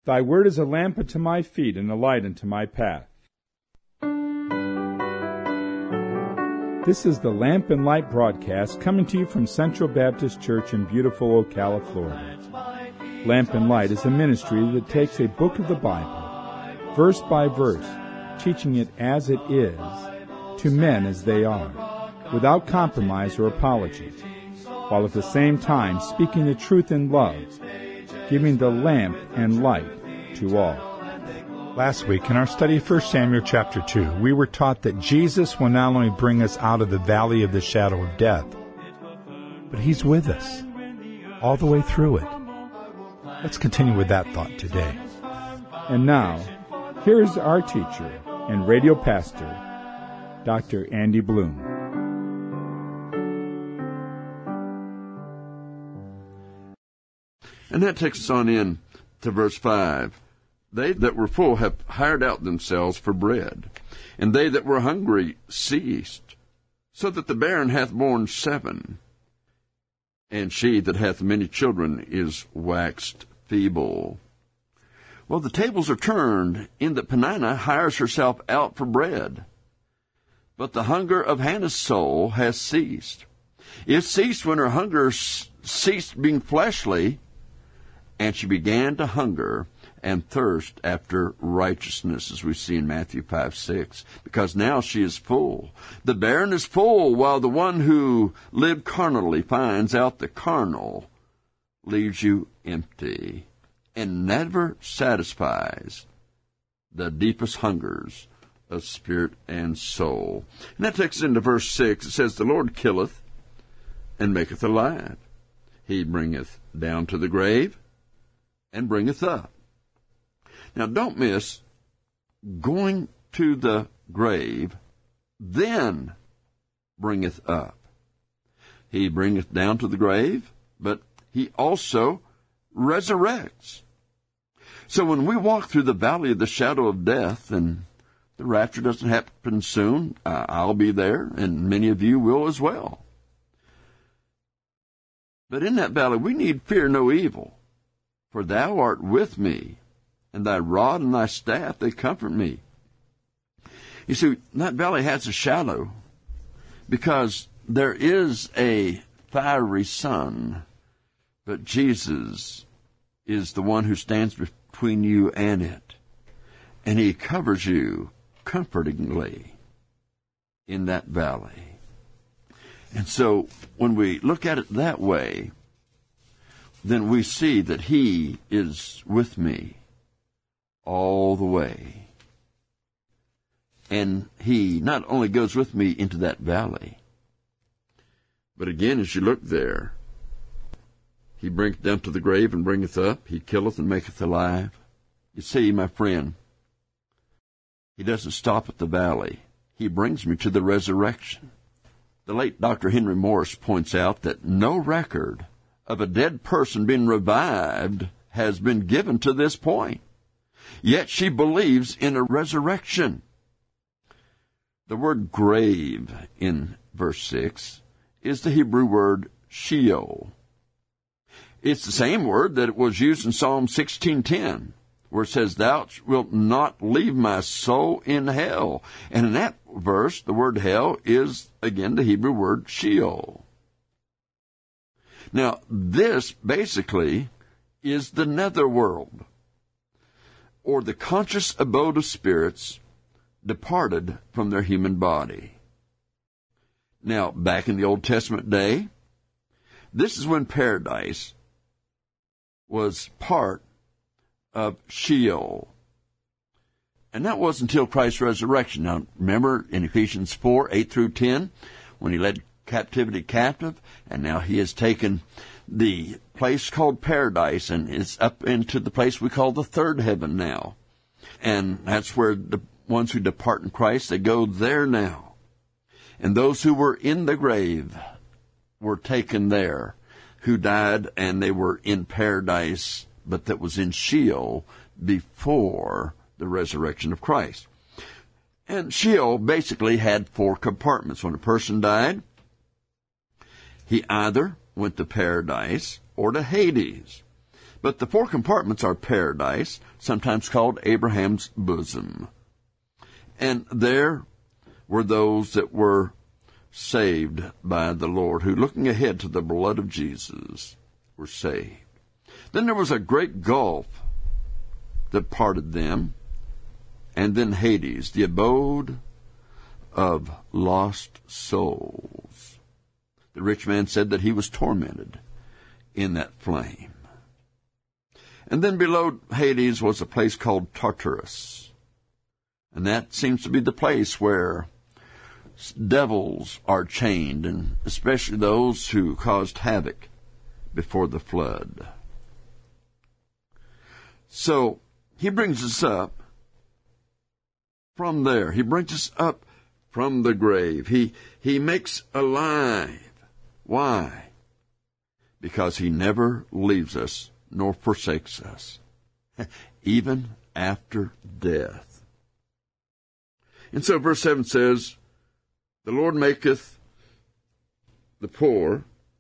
Thy word is a lamp unto my feet and a light unto my path. This is the Lamp and Light broadcast coming to you from Central Baptist Church in beautiful Ocala, Florida. Lamp and Light is a ministry that takes a book of the Bible, verse by verse, teaching it as it is, to men as they are, without compromise or apology, while at the same time speaking the truth in love, giving the lamp and light to all. Last week, in our study of 1 Samuel chapter 2, we were taught that Jesus will not only bring us out of the valley of the shadow of death, but He's with us all the way through it. Let's continue with that thought today. And now, here's our teacher and radio pastor, Dr. Andy Bloom. And that takes us on in to verse 5. They that were full have hired out themselves for bread, and they that were hungry ceased, so that the barren hath borne 7, and she that hath many children is waxed feeble. Well, the tables are turned in that Peninnah hires herself out for bread, but the hunger of Hannah's soul has ceased. It ceased when her hunger ceased being fleshly, and she began to hunger and thirst after righteousness, as we see in Matthew 5:6, because now she is full. The barren is full, while the one who lived carnally finds out the carnal leaves you empty and never satisfies the deepest hungers of spirit and soul. And that takes us into verse 6. It says, The Lord killeth and maketh alive. He bringeth down to the grave and bringeth up. Now, don't miss going to the grave, then bringeth up. He bringeth down to the grave, but He also resurrects. So when we walk through the valley of the shadow of death, and the rapture doesn't happen soon, I'll be there, and many of you will as well. But in that valley, we need fear no evil, for Thou art with me, and Thy rod and Thy staff, they comfort me. You see, that valley has a shadow because there is a fiery sun, but Jesus is the one who stands between you and it, and He covers you comfortingly in that valley. And so when we look at it that way, then we see that He is with me all the way. And He not only goes with me into that valley, but again, as you look there, He bringeth down to the grave and bringeth up. He killeth and maketh alive. You see, my friend, He doesn't stop at the valley. He brings me to the resurrection. The late Dr. Henry Morris points out that no record of a dead person being revived has been given to this point. Yet she believes in a resurrection. The word grave in verse 6 is the Hebrew word Sheol. It's the same word that was used in Psalm 16:10, where it says, Thou wilt not leave my soul in hell. And in that verse, the word hell is, again, the Hebrew word Sheol. Now, this basically is the netherworld, or the conscious abode of spirits departed from their human body. Now, back in the Old Testament day, this is when paradise was part of Sheol. And that wasn't until Christ's resurrection. Now, remember in Ephesians 4:8-10, when He led captivity captive, and now He has taken the place called paradise and is up into the place we call the third heaven now. And that's where the ones who depart in Christ, they go there now. And those who were in the grave were taken there, who died and they were in paradise, but that was in Sheol before the resurrection of Christ. And Sheol basically had 4 compartments. When a person died, he either went to paradise or to Hades. But the four compartments are paradise, sometimes called Abraham's bosom. And there were those that were saved by the Lord, who, looking ahead to the blood of Jesus, were saved. Then there was a great gulf that parted them, and then Hades, the abode of lost souls. The rich man said that he was tormented in that flame. And then below Hades was a place called Tartarus. And that seems to be the place where devils are chained, and especially those who caused havoc before the flood. So he brings us up from there. He brings us up from the grave. He makes alive. Why? Because he never leaves us nor forsakes us, even after death. And so verse 7 says, the Lord maketh the poor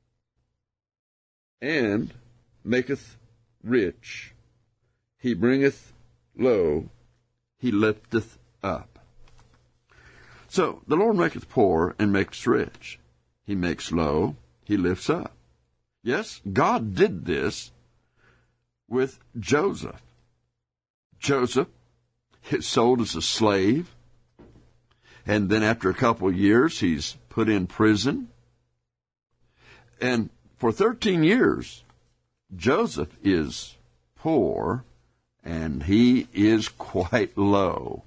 and maketh rich. He bringeth low, he lifteth up. So the Lord maketh poor and makes rich. He makes low, he lifts up. Yes, God did this with Joseph. Joseph is sold as a slave, and then after a couple of years, he's put in prison. And for 13 years, Joseph is poor, and he is quite low.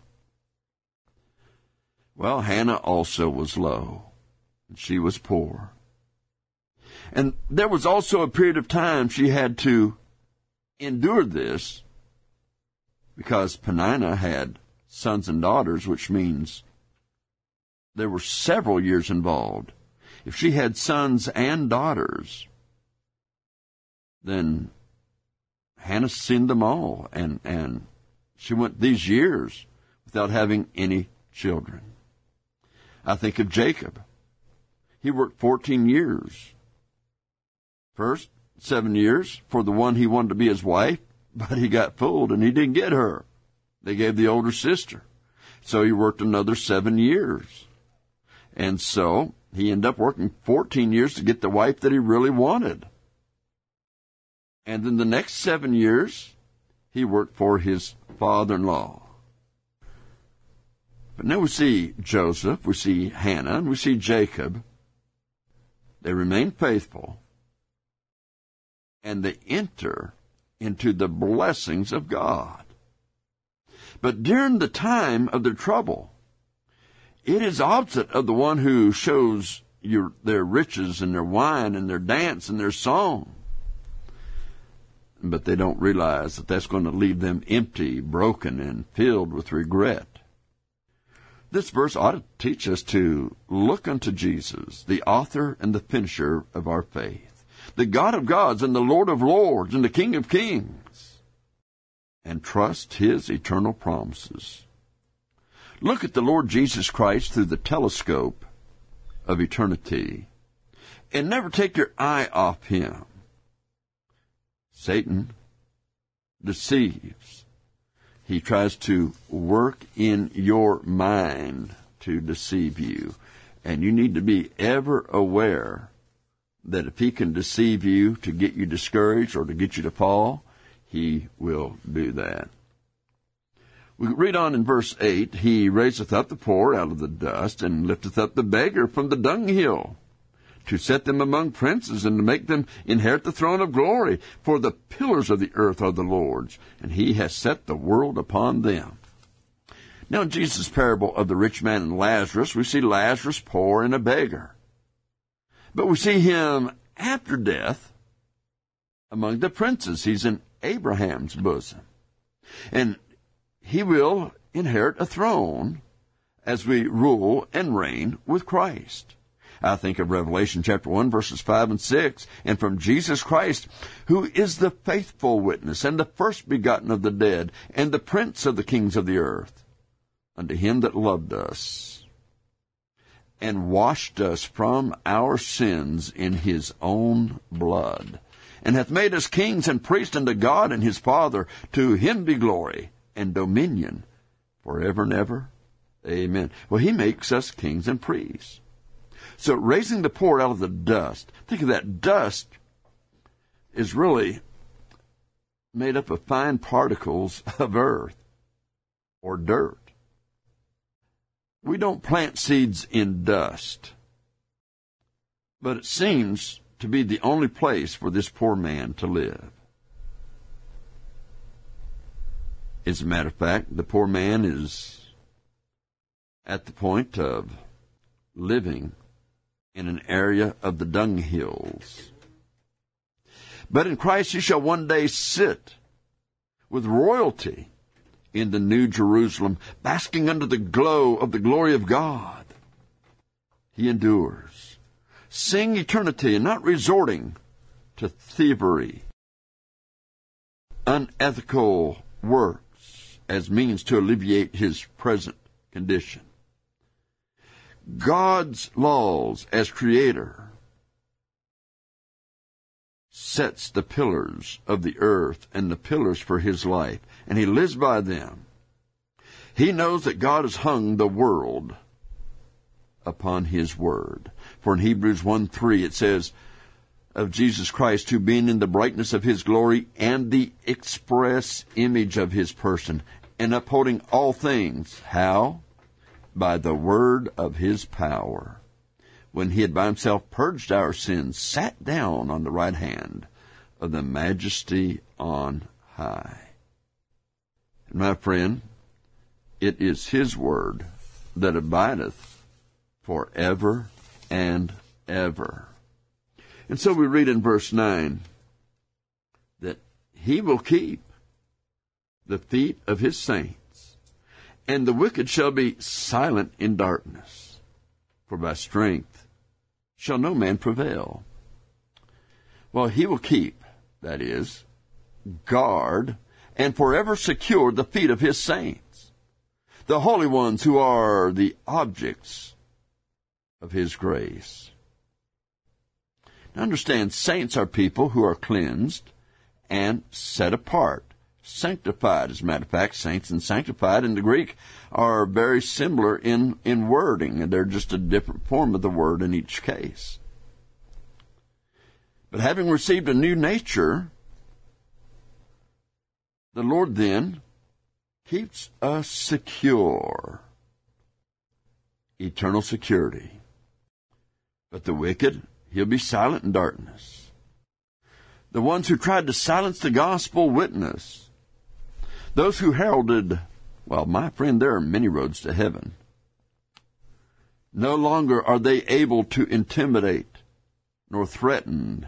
Well, Hannah also was low, and she was poor. And there was also a period of time she had to endure this, because Peninnah had sons and daughters, which means there were several years involved. If she had sons and daughters, then Hannah sinned them all, and she went these years without having any children. I think of Jacob. He worked 14 years. First 7 years for the one he wanted to be his wife, but he got fooled and he didn't get her. They gave the older sister. So he worked another 7 years. And so he ended up working 14 years to get the wife that he really wanted. And then the next 7 years, he worked for his father-in-law. But now we see Joseph, we see Hannah, and we see Jacob. They remain faithful, and they enter into the blessings of God. But during the time of their trouble, it is opposite of the one who shows their riches and their wine and their dance and their song. But they don't realize that that's going to leave them empty, broken, and filled with regret. This verse ought to teach us to look unto Jesus, the author and the finisher of our faith, the God of gods and the Lord of lords and the King of kings, and trust his eternal promises. Look at the Lord Jesus Christ through the telescope of eternity, and never take your eye off him. Satan deceives. He tries to work in your mind to deceive you. And you need to be ever aware that if he can deceive you to get you discouraged or to get you to fall, he will do that. We read on in verse 8, he raiseth up the poor out of the dust, and lifteth up the beggar from the dunghill, to set them among princes, and to make them inherit the throne of glory. For the pillars of the earth are the Lord's, and he has set the world upon them. Now in Jesus' parable of the rich man and Lazarus, we see Lazarus poor and a beggar. But we see him after death among the princes. He's in Abraham's bosom. And he will inherit a throne as we rule and reign with Christ. I think of Revelation chapter 1, verses 5 and 6, and from Jesus Christ, who is the faithful witness, and the first begotten of the dead, and the prince of the kings of the earth, unto him that loved us, and washed us from our sins in his own blood, and hath made us kings and priests unto God and his Father. To him be glory and dominion forever and ever. Amen. Well, he makes us kings and priests. So raising the poor out of the dust, think of that. Dust is really made up of fine particles of earth or dirt. We don't plant seeds in dust, but it seems to be the only place for this poor man to live. As a matter of fact, the poor man is at the point of living in an area of the dunghills. But in Christ he shall one day sit with royalty in the New Jerusalem, basking under the glow of the glory of God. He endures, seeing eternity and not resorting to thievery, unethical works as means to alleviate his present condition. God's laws as creator sets the pillars of the earth and the pillars for his life, and he lives by them. He knows that God has hung the world upon his word. For in Hebrews 1:3 it says of Jesus Christ, who being in the brightness of his glory and the express image of his person, and upholding all things, how? By the word of his power, when he had by himself purged our sins, sat down on the right hand of the majesty on high. And my friend, it is his word that abideth forever and ever. And so we read in verse 9 that he will keep the feet of his saints, and the wicked shall be silent in darkness, for by strength shall no man prevail. Well, he will keep, that is, guard, and forever secure the feet of his saints, the holy ones who are the objects of his grace. Now understand, saints are people who are cleansed and set apart, sanctified. As a matter of fact, saints and sanctified in the Greek are very similar in wording, and they're just a different form of the word in each case. But having received a new nature, the Lord then keeps us secure, eternal security. But the wicked, he'll be silent in darkness. The ones who tried to silence the gospel witness, those who heralded, well, my friend, there are many roads to heaven. No longer are they able to intimidate nor threaten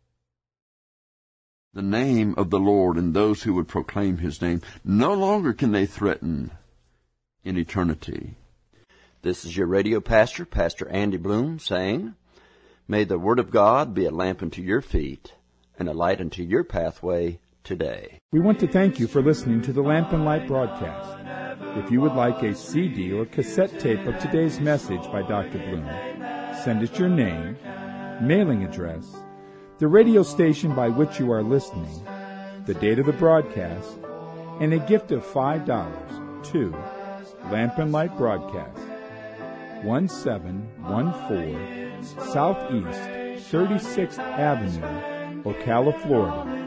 the name of the Lord and those who would proclaim his name. No longer can they threaten in eternity. This is your radio pastor, Pastor Andy Bloom, saying, may the word of God be a lamp unto your feet and a light unto your pathway today. We want to thank you for listening to the Lamp and Light broadcast. If you would like a CD or cassette tape of today's message by Dr. Bloom, send us your name, mailing address, the radio station by which you are listening, the date of the broadcast, and a gift of $5 to Lamp and Light Broadcast, 1714 Southeast 36th Avenue, Ocala, Florida,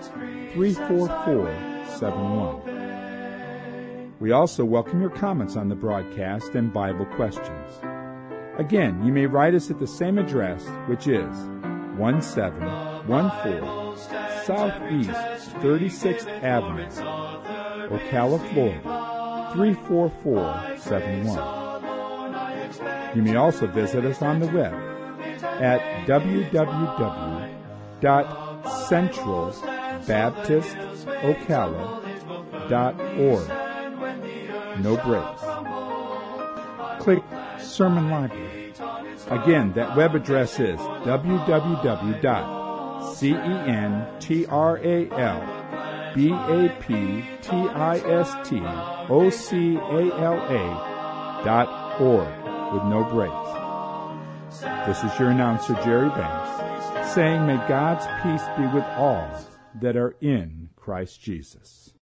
34471. We also welcome your comments on the broadcast and Bible questions. Again, you may write us at the same address, which is 1714 Southeast 36th Avenue, Ocala, Florida, 34471. You may also visit us on the web at www.centralbaptistocala.org. No breaks. Click Sermon Library. Again, that web address is www.centralbaptistocala.org with no breaks. This is your announcer, Jerry Banks, saying, may God's peace be with all that are in Christ Jesus.